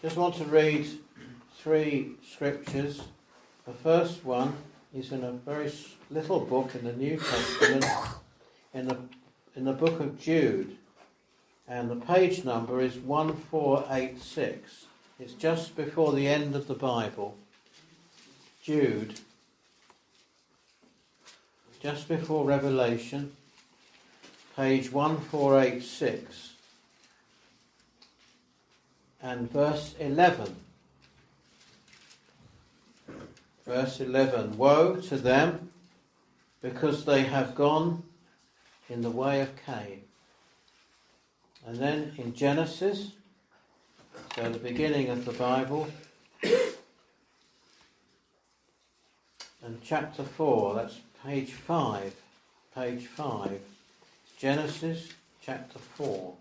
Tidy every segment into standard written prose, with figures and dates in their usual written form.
Just want to read 3 scriptures. The first one is in a very little book in the New Testament, in the book of Jude, and the page number is 1486. It's just before the end of the Bible. Jude, just before Revelation, page 1486. And verse 11. Verse 11. Woe to them, because they have gone in the way of Cain. And then in Genesis, so the beginning of the Bible, and chapter 4, that's page 5. Page 5. Genesis chapter 4.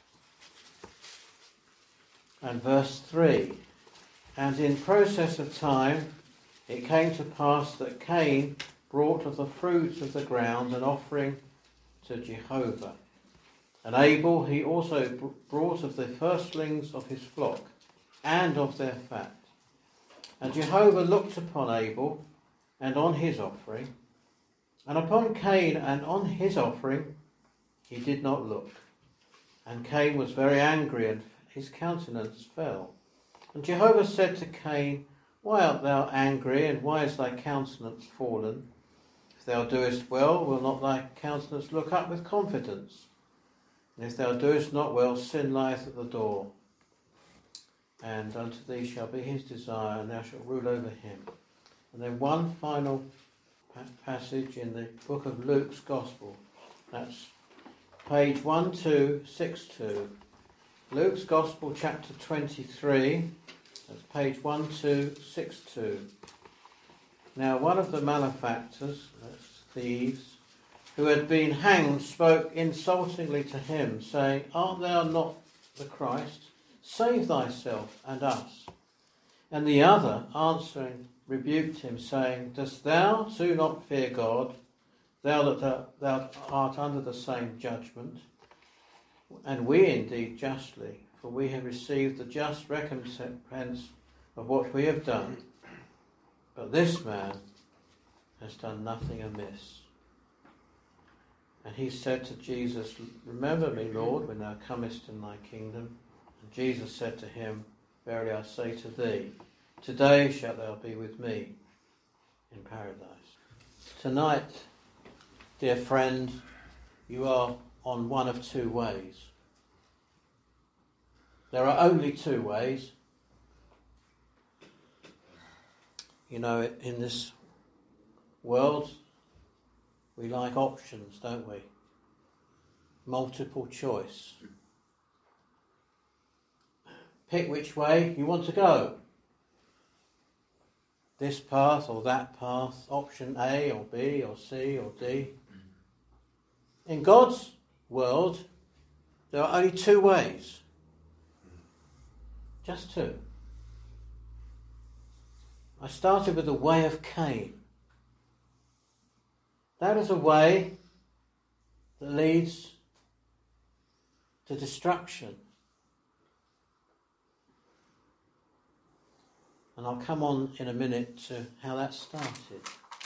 And verse 3. And in process of time it came to pass that Cain brought of the fruits of the ground an offering to Jehovah. And Abel he also brought of the firstlings of his flock and of their fat. And Jehovah looked upon Abel and on his offering, and upon Cain and on his offering he did not look. And Cain was very angry, and his countenance fell. And Jehovah said to Cain, Why art thou angry, and why is thy countenance fallen? If thou doest well, will not thy countenance look up with confidence? And if thou doest not well, sin lieth at the door. And unto thee shall be his desire, and thou shalt rule over him. And then one final passage in the book of Luke's Gospel. That's page 1262. Luke's Gospel, chapter 23. That's page 1262. Now one of the malefactors, that's thieves, who had been hanged, spoke insultingly to him, saying, Art thou not the Christ? Save thyself and us. And the other, answering, rebuked him, saying, Dost thou too not fear God, thou that thou art under the same judgment? And we indeed justly, for we have received the just recompense of what we have done. But this man has done nothing amiss. And he said to Jesus, Remember me, Lord, when thou comest in thy kingdom. And Jesus said to him, Verily I say to thee, today shalt thou be with me in paradise. Tonight, dear friend, you are on one of 2 ways. There are only 2 ways. You know, in this world, we like options, don't we? Multiple choice. Pick which way you want to go. This path or that path, option A or B or C or D. In God's world, there are only 2 ways. Just 2. I started with the way of Cain. That is a way that leads to destruction. And I'll come on in a minute to how that started.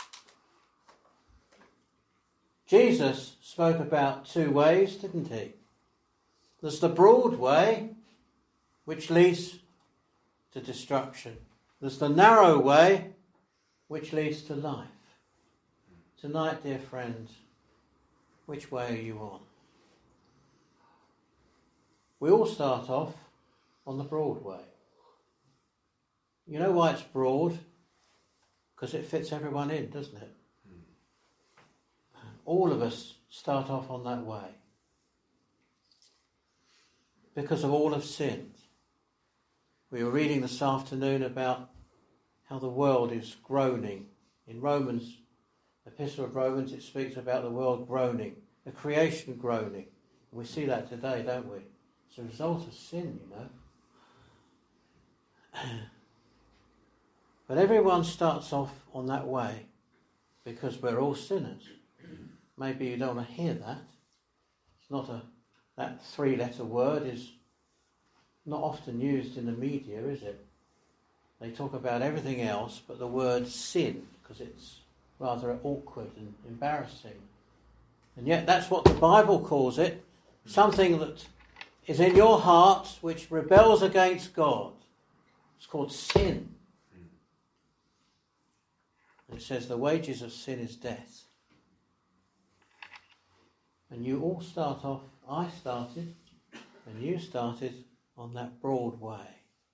Jesus spoke about 2 ways, didn't he? There's the broad way, which leads to destruction. There's the narrow way, which leads to life. Tonight, dear friends, which way are you on? We all start off on the broad way. You know why it's broad? Because it fits everyone in, doesn't it? All of us start off on that way. Because of all have sinned. We were reading this afternoon about how the world is groaning. In Romans, Epistle of Romans, it speaks about the world groaning, the creation groaning. And we see that today, don't we? It's a result of sin, you know. But everyone starts off on that way because we're all sinners. Maybe you don't want to hear that. It's not that 3-letter word is not often used in the media, is it? They talk about everything else but the word sin, because it's rather awkward and embarrassing. And yet that's what the Bible calls it, something that is in your heart which rebels against God. It's called sin. And it says the wages of sin is death. And you all start off, I started, and you started on that broad way.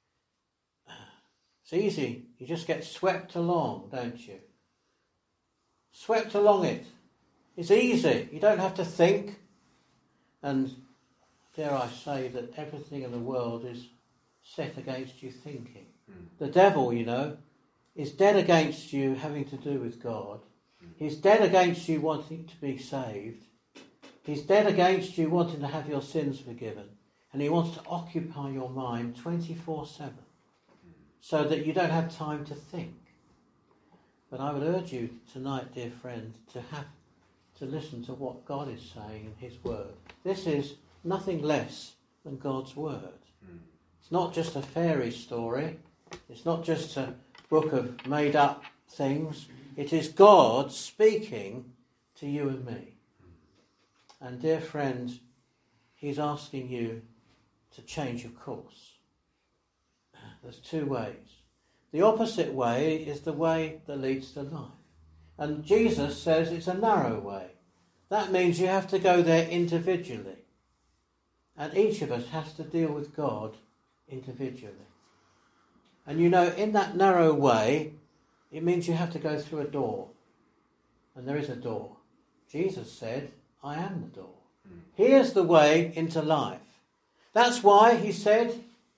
It's easy. You just get swept along, don't you? Swept along it. It's easy. You don't have to think. And dare I say that everything in the world is set against you thinking. The devil, you know, is dead against you having to do with God. He's dead against you wanting to be saved. He's dead against you wanting to have your sins forgiven. And he wants to occupy your mind 24/7 so that you don't have time to think. But I would urge you tonight, dear friend, to listen to what God is saying in his word. This is nothing less than God's word. It's not just a fairy story. It's not just a book of made-up things. It is God speaking to you and me. And dear friend, he's asking you to change your course. There's two ways. The opposite way is the way that leads to life. And Jesus says it's a narrow way. That means you have to go there individually. And each of us has to deal with God individually. And you know, in that narrow way, it means you have to go through a door. And there is a door. Jesus said, I am the door. Here's the way into life. That's why he said,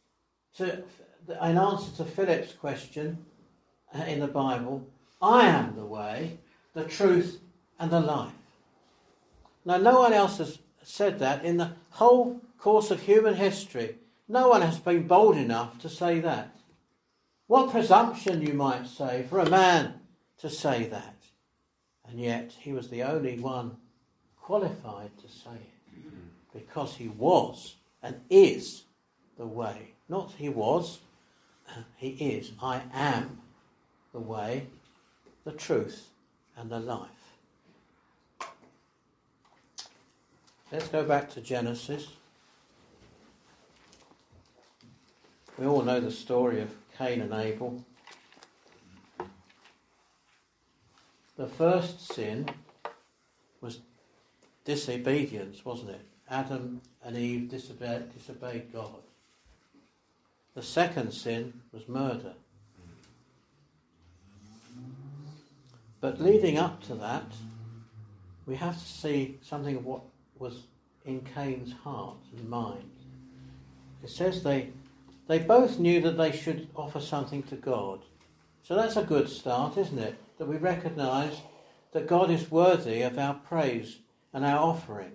in answer to Philip's question in the Bible, I am the way, the truth, and the life. Now, no one else has said that in the whole course of human history. No one has been bold enough to say that. What presumption, you might say, for a man to say that. And yet he was the only one qualified to say it. Because he was and is the way. Not he was, he is. I am the way, the truth, and the life. Let's go back to Genesis. We all know the story of Cain and Abel. The first sin was disobedience, wasn't it? Adam and Eve disobeyed God. The second sin was murder. But leading up to that, we have to see something of what was in Cain's heart and mind. It says they both knew that they should offer something to God. So that's a good start, isn't it? That we recognise that God is worthy of our praise and our offering.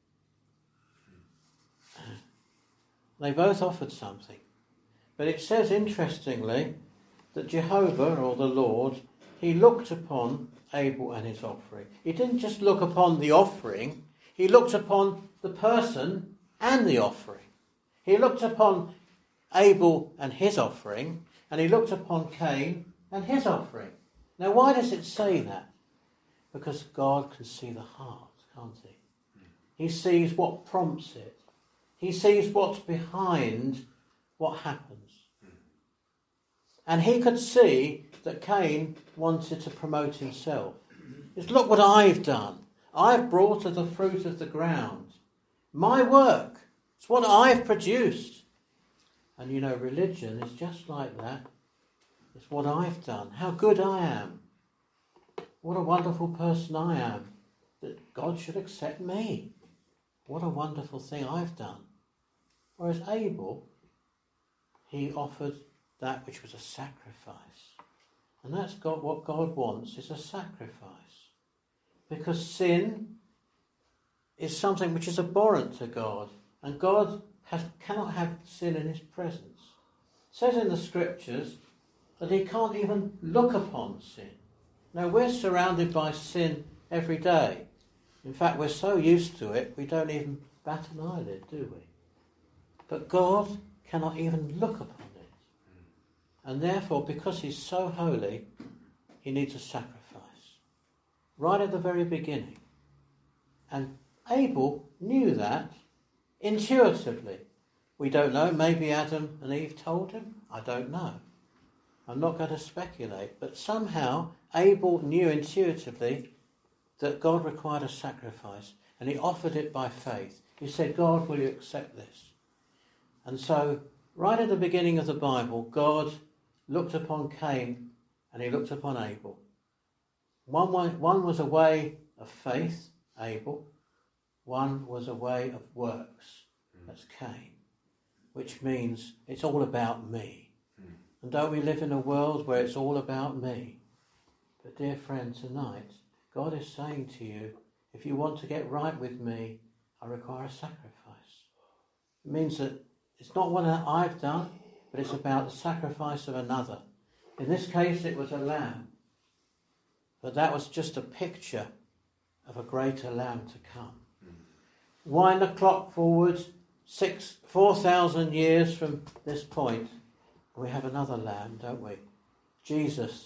They both offered something. But it says, interestingly, that Jehovah, or the Lord, he looked upon Abel and his offering. He didn't just look upon the offering, he looked upon the person and the offering. He looked upon Abel and his offering, and he looked upon Cain and his offering. Now, why does it say that? Because God can see the heart, can't he? He sees what prompts it. He sees what's behind what happens. And he could see that Cain wanted to promote himself. It's, look what I've done. I've brought of the fruit of the ground. My work. It's what I've produced. And you know, religion is just like that. It's what I've done. How good I am. What a wonderful person I am. That God should accept me. What a wonderful thing I've done. Whereas Abel, he offered that which was a sacrifice. And that's what God wants, is a sacrifice. Because sin is something which is abhorrent to God. And God cannot have sin in his presence. It says in the scriptures that he can't even look upon sin. Now, we're surrounded by sin every day. In fact, we're so used to it, we don't even bat an eyelid, do we? But God cannot even look upon it. And therefore, because he's so holy, he needs a sacrifice. Right at the very beginning. And Abel knew that intuitively. We don't know, maybe Adam and Eve told him, I don't know. I'm not going to speculate, but somehow Abel knew intuitively that God required a sacrifice, and he offered it by faith. He said, God, will you accept this? And so, right at the beginning of the Bible, God looked upon Cain and he looked upon Abel. One was a way of faith, Abel. One was a way of works, that's Cain, which means it's all about me. And don't we live in a world where it's all about me? But dear friend, tonight, God is saying to you, if you want to get right with me, I require a sacrifice. It means that it's not one that I've done, but it's about the sacrifice of another. In this case, it was a lamb. But that was just a picture of a greater lamb to come. Wind the clock forward 4,000 years from this point, we have another lamb, don't we? Jesus.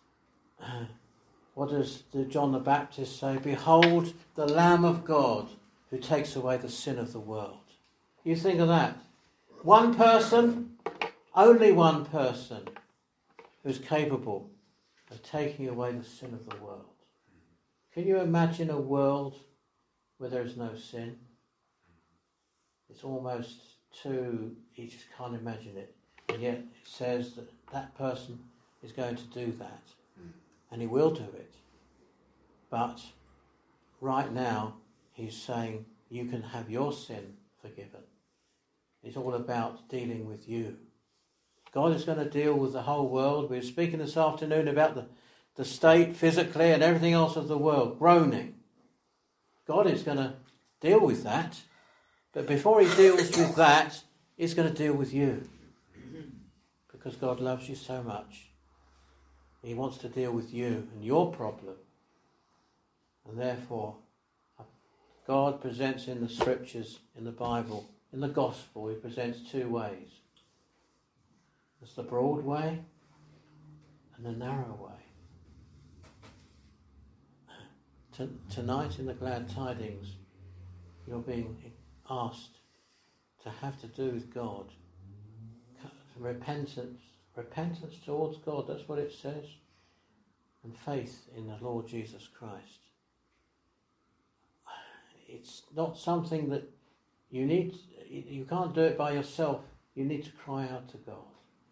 What does John the Baptist say? Behold the Lamb of God who takes away the sin of the world. You think of that. One person, only one person, who's capable of taking away the sin of the world. Can you imagine a world where there is no sin? It's almost too, you just can't imagine it. And yet it says that that person is going to do that. And he will do it. But right now he's saying you can have your sin forgiven. It's all about dealing with you. God is going to deal with the whole world. We were speaking this afternoon about the state physically and everything else of the world, groaning. God is going to deal with that. But before he deals with that, he's going to deal with you. Because God loves you so much. He wants to deal with you and your problem. And therefore, God presents in the scriptures, in the Bible, in the gospel, he presents two ways. There's the broad way and the narrow way. Tonight in the Glad Tidings, you're being asked to have to do with God. Repentance towards God, that's what it says. And faith in the Lord Jesus Christ. It's not something that you can't do it by yourself. You need to cry out to God.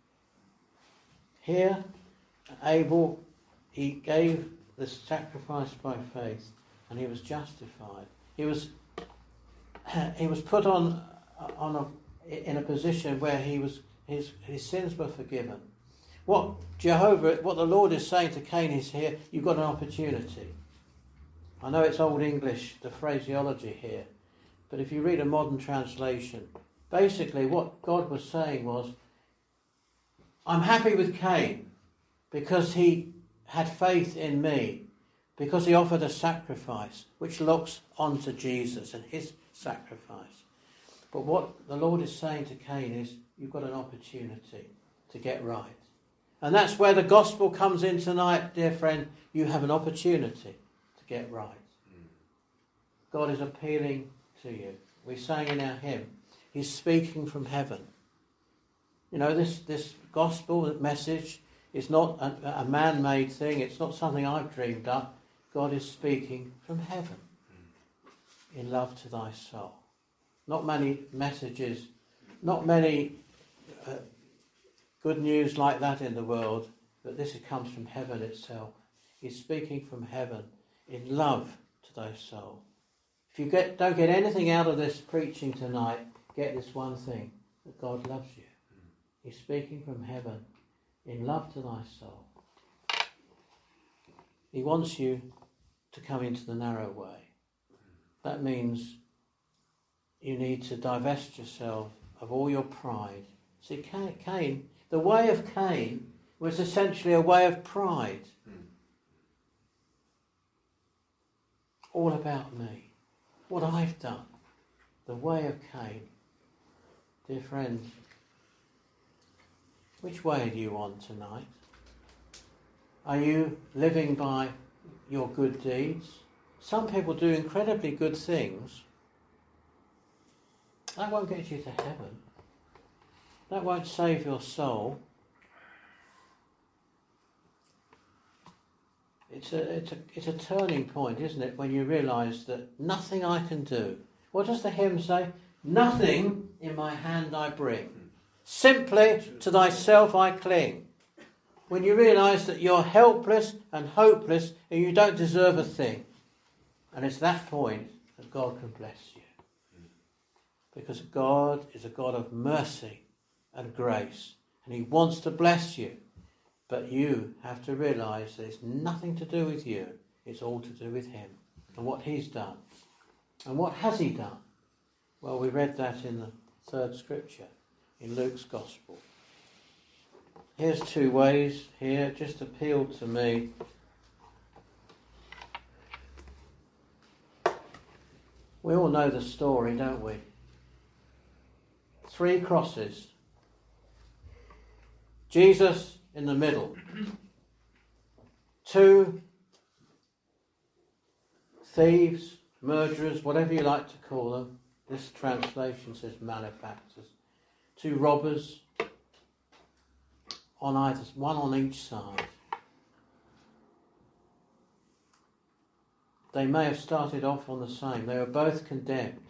Here, Abel, he gave the sacrifice by faith and he was justified. He was put in a position where his sins were forgiven. What the Lord is saying to Cain is here, you've got an opportunity. I know it's Old English, the phraseology here, but if you read a modern translation, basically what God was saying was, I'm happy with Cain because he had faith in me, because he offered a sacrifice which looks onto Jesus and his sacrifice. But what the Lord is saying to Cain is, you've got an opportunity to get right. And that's where the gospel comes in tonight, dear friend. You have an opportunity to get right. God is appealing to you. We sang in our hymn, he's speaking from heaven. You know, this gospel message is not a man-made thing. It's not something I've dreamed up. God is speaking from heaven in love to thy soul. Not many messages, not many good news like that in the world, but this comes from heaven itself. He's speaking from heaven in love to thy soul. If you don't get anything out of this preaching tonight, get this one thing, that God loves you. He's speaking from heaven in love to thy soul. He wants you to come into the narrow way. That means you need to divest yourself of all your pride. See, Cain, the way of Cain was essentially a way of pride. All about me. What I've done. The way of Cain. Dear friend, Which way are you on tonight? Are you living by your good deeds? Some people do incredibly good things. That won't get you to heaven. That won't save your soul. It's a turning point, isn't it, when you realise that nothing I can do. What does the hymn say? Nothing in my hand I bring. Simply to thyself I cling. When you realise that you're helpless and hopeless and you don't deserve a thing. And it's that point that God can bless you. Because God is a God of mercy and grace. And he wants to bless you. But you have to realise that it's nothing to do with you. It's all to do with him and what he's done. And what has he done? Well, we read that in the third scripture, in Luke's Gospel. Here's two ways here, just appealed to me. We all know the story, don't we? 3 crosses. Jesus in the middle. 2 thieves, murderers, whatever you like to call them. This translation says malefactors. 2 robbers on either, one on each side. They may have started off on the same. They were both condemned.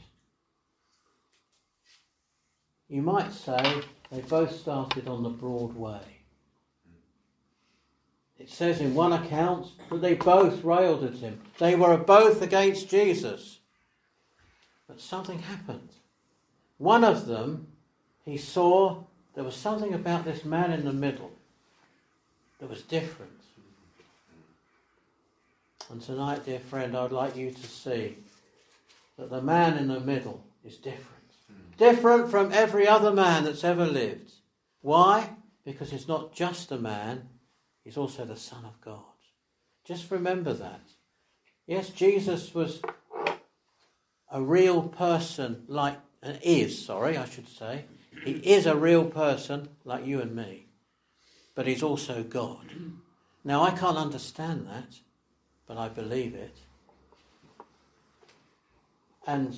You might say they both started on the broad way. It says in one account that they both railed at him. They were both against Jesus. But something happened. One of them, he saw there was something about this man in the middle that was different. And tonight, dear friend, I'd like you to see that the man in the middle is different. Different from every other man that's ever lived. Why? Because he's not just a man, he's also the Son of God. Just remember that. Yes, Jesus was a real person He is a real person like you and me. But he's also God. Now, I can't understand that, but I believe it. And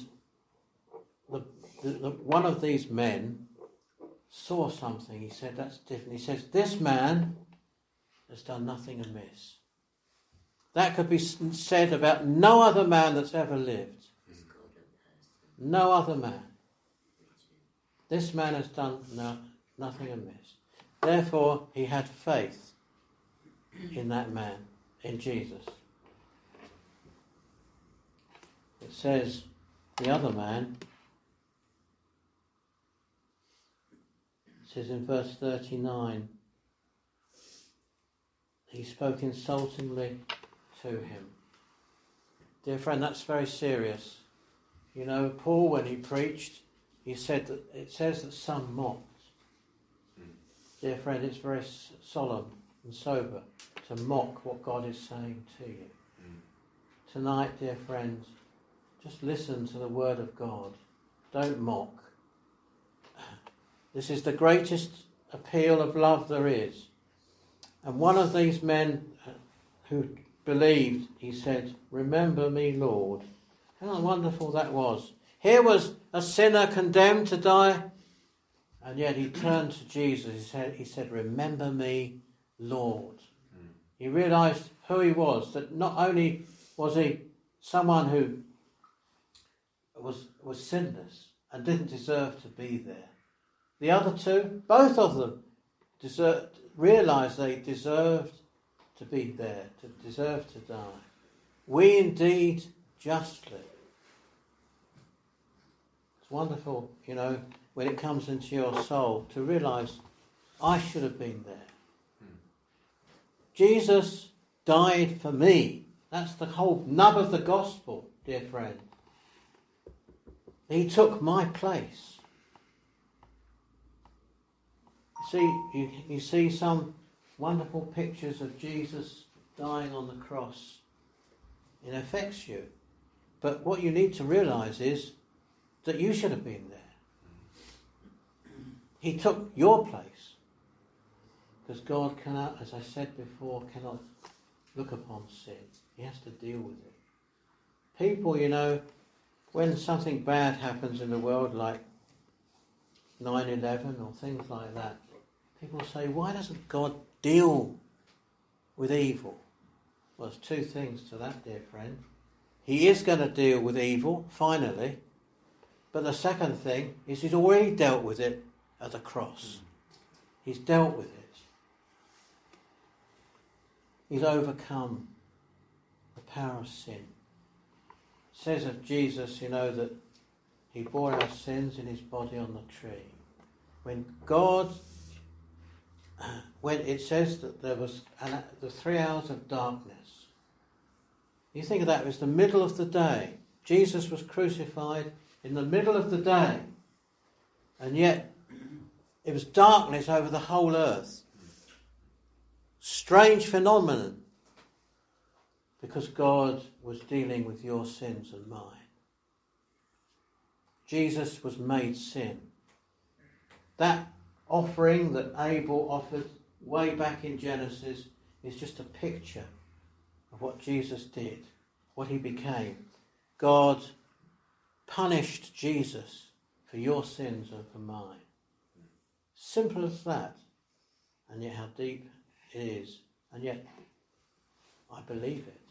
one of these men saw something. He said, that's different. He says, this man has done nothing amiss. That could be said about no other man that's ever lived. No other man. This man has done nothing amiss. Therefore, he had faith in that man, in Jesus. It says, the other man, it says in verse 39, he spoke insultingly to him. Dear friend, that's very serious. You know, Paul, when he preached, he said that it says that some mocked. Dear friend, it's very solemn and sober to mock what God is saying to you. Tonight, dear friend, just listen to the word of God. Don't mock. This is the greatest appeal of love there is. And one of these men who believed, he said, remember me, Lord. How wonderful that was. Here was a sinner condemned to die, and yet he turned to Jesus. He said, remember me, Lord. He realised who he was, that not only was he someone who was sinless and didn't deserve to be there. The other two, both of them, realised they deserved to be there, to deserve to die. We indeed justly. It's wonderful, you know, when it comes into your soul to realise I should have been there. Jesus died for me. That's the whole nub of the gospel, dear friend. He took my place. You see some wonderful pictures of Jesus dying on the cross. It affects you. But what you need to realise is that you should have been there. He took your place. Because God cannot, as I said before, cannot look upon sin. He has to deal with it. People, when something bad happens in the world, like 9/11 or things like that, people say, why doesn't God deal with evil? Well, there's two things to that, dear friend. He is going to deal with evil, finally. But the second thing is he's already dealt with it at the cross. He's dealt with it. He's overcome the power of sin. It says of Jesus, that he bore our sins in his body on the tree. When it says that there was the 3 hours of darkness, you think of that, it was the middle of the day. Jesus was crucified in the middle of the day. And yet, it was darkness over the whole earth. Strange phenomenon. Because God was dealing with your sins and mine. Jesus was made sin. That offering that Abel offered way back in Genesis is just a picture of what Jesus did, what he became. God punished Jesus for your sins and for mine. Simple as that. And yet how deep it is. And yet I believe it.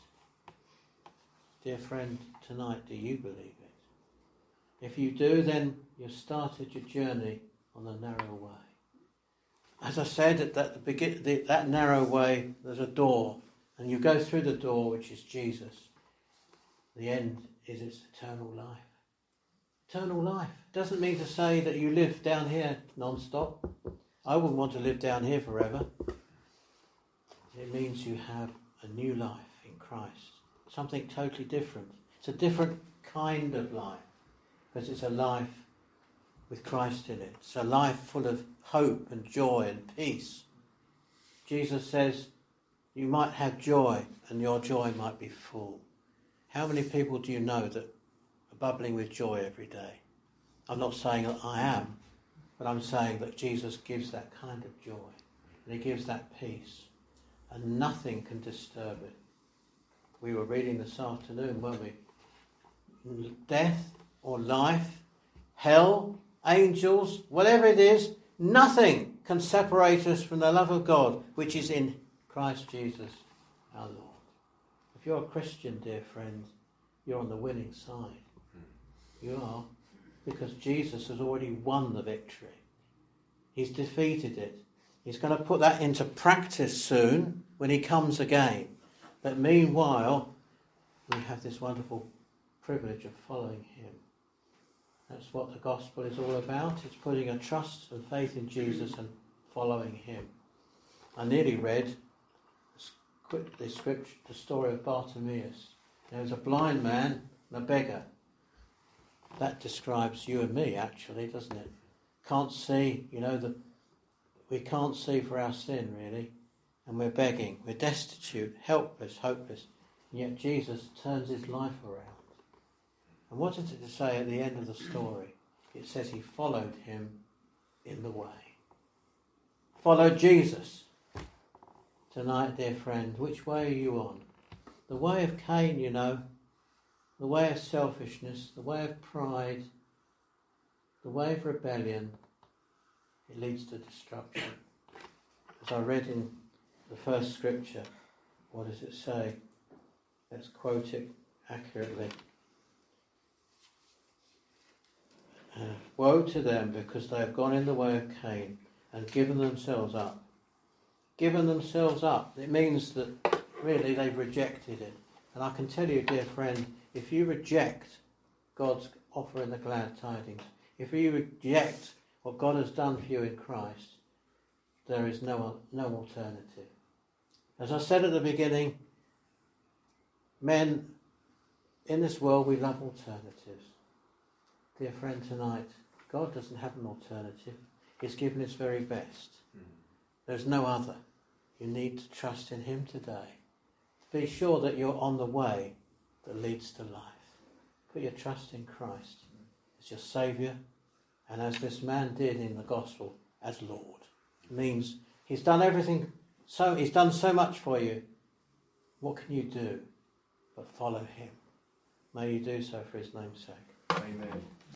Dear friend, tonight, do you believe it? If you do, then you've started your journey on the narrow way. As I said, at that narrow way, there's a door. And you go through the door, which is Jesus. The end is its eternal life. Eternal life doesn't mean to say that you live down here non-stop. I wouldn't want to live down here forever. It means you have a new life in Christ. Something totally different. It's a different kind of life. Because it's a life with Christ in it. It's a life full of hope and joy and peace. Jesus says, you might have joy and your joy might be full. How many people do you know that are bubbling with joy every day? I'm not saying that I am, but I'm saying that Jesus gives that kind of joy. And he gives that peace. And nothing can disturb it. We were reading this afternoon, weren't we? Death or life, hell, angels, whatever it is, nothing can separate us from the love of God, which is in Christ Jesus our Lord. If you're a Christian, dear friend, you're on the winning side. You are, because Jesus has already won the victory. He's defeated it. He's going to put that into practice soon when he comes again. But meanwhile, we have this wonderful privilege of following him. That's what the gospel is all about. It's putting a trust and faith in Jesus and following him. I nearly read the story of Bartimaeus. There was a blind man and a beggar. That describes you and me, actually, doesn't it? Can't see, we can't see for our sin, really. And we're begging. We're destitute, helpless, hopeless. And yet Jesus turns his life around. And what does it say at the end of the story? It says he followed him in the way. Followed Jesus. Tonight, dear friend, which way are you on? The way of Cain, the way of selfishness, the way of pride, the way of rebellion. It leads to destruction. As I read in the first scripture, what does it say? Let's quote it accurately. Woe to them, because they have gone in the way of Cain and given themselves up. Given themselves up. It means that really they've rejected it. And I can tell you, dear friend, if you reject God's offer in the glad tidings, if you reject what God has done for you in Christ, there is no alternative. As I said at the beginning, men in this world, we love alternatives. Dear friend, tonight, God doesn't have an alternative. He's given his very best. There's no other. You need to trust in him today. Be sure that you're on the way that leads to life. Put your trust in Christ as your Saviour, and as this man did in the gospel, as Lord. It means He's done everything, he's done so much for you. What can you do but follow him? May you do so for his name's sake. Amen.